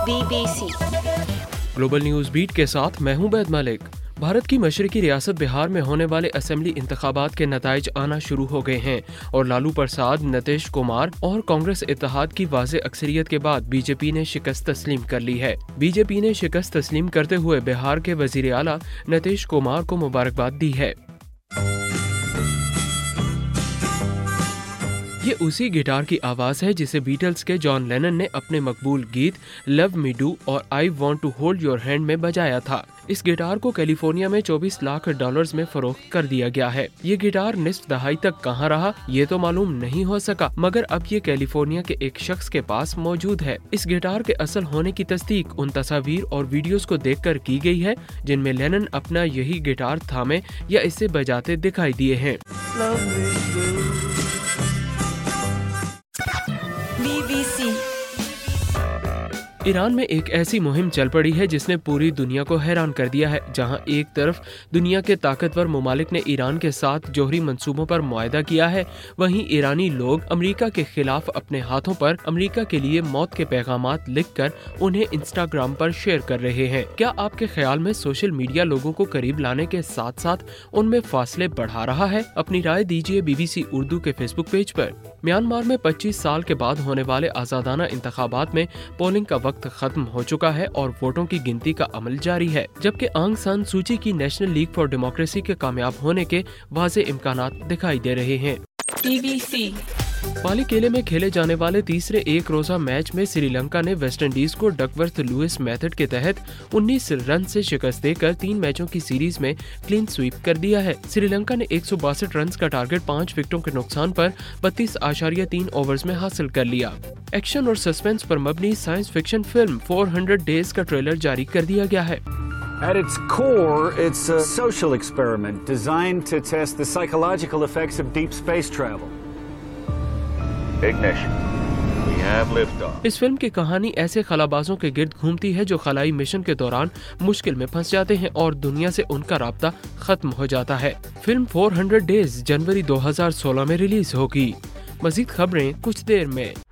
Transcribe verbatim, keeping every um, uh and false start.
Be B C global news beat کے ساتھ میں ہوں بید ملک۔ بھارت کی مشرقی ریاست بہار میں ہونے والے اسمبلی انتخابات کے نتائج آنا شروع ہو گئے ہیں اور لالو پرساد، نتیش کمار اور کانگریس اتحاد کی واضح اکثریت کے بعد بی جے پی نے شکست تسلیم کر لی ہے۔ بی جے پی نے شکست تسلیم کرتے ہوئے بہار کے وزیر اعلیٰ نتیش کمار کو مبارکباد دی ہے۔ یہ اسی گٹار کی آواز ہے جسے بیٹلز کے جان لینن نے اپنے مقبول گیت لو می ڈو اور I want to hold your hand میں بجایا تھا۔ اس گٹار کو کیلیفورنیا میں چوبیس لاکھ ڈالرز میں فروخت کر دیا گیا ہے۔ یہ گٹار نصف دہائی تک کہاں رہا یہ تو معلوم نہیں ہو سکا، مگر اب یہ کیلیفورنیا کے ایک شخص کے پاس موجود ہے۔ اس گٹار کے اصل ہونے کی تصدیق ان تصاویر اور ویڈیوز کو دیکھ کر کی گئی ہے جن میں لینن اپنا یہی گٹار تھامے یا اسے بجاتے دکھائی دیے ہیں۔ بی بی سی ایران میں ایک ایسی مہم چل پڑی ہے جس نے پوری دنیا کو حیران کر دیا ہے۔ جہاں ایک طرف دنیا کے طاقتور ممالک نے ایران کے ساتھ جوہری منصوبوں پر معاہدہ کیا ہے، وہیں ایرانی لوگ امریکہ کے خلاف اپنے ہاتھوں پر امریکہ کے لیے موت کے پیغامات لکھ کر انہیں انسٹاگرام پر شیئر کر رہے ہیں۔ کیا آپ کے خیال میں سوشل میڈیا لوگوں کو قریب لانے کے ساتھ ساتھ ان میں فاصلے بڑھا رہا ہے؟ اپنی رائے دیجیے بی بی سی اردو کے فیس بک پیج پر۔ میانمار میں پچیس سال کے بعد ہونے والے آزادانہ انتخابات میں پولنگ کا وقت ختم ہو چکا ہے اور ووٹوں کی گنتی کا عمل جاری ہے، جبکہ آنگ سان سوچی کی نیشنل لیگ فار ڈیموکریسی کے کامیاب ہونے کے واضح امکانات دکھائی دے رہے ہیں۔ بی بی سی پالی کیلے میں کھیلے جانے والے تیسرے ایک روزہ میچ میں سری لنکا نے ویسٹ انڈیز کو ڈکورتھ لوئس میتھڈ کے تحت انیس رن سے شکست دے کر تین میچوں کی سیریز میں کلین سویپ کر دیا ہے۔ سری لنکا نے ایک سو باسٹھ رنز کا ٹارگٹ پانچ وکٹوں کے نقصان پر بتیس اشاریہ تین اوورز میں حاصل کر لیا۔ ایکشن اور سسپینس پر مبنی science fiction film four hundred days کا ٹریلر جاری کر دیا گیا ہے۔ At its core, it's a social experiment designed to test the psychological effects of deep space travel. Ignition. We have liftoff. اس فلم کی کہانی ایسے خلابازوں کے گرد گھومتی ہے جو خلائی مشن کے دوران مشکل میں پھنس جاتے ہیں اور دنیا سے ان کا رابطہ ختم ہو جاتا ہے۔ فلم فور ہنڈریڈ ڈیز جنوری دو ہزار سولہ میں ریلیز ہوگی۔ مزید خبریں کچھ دیر میں۔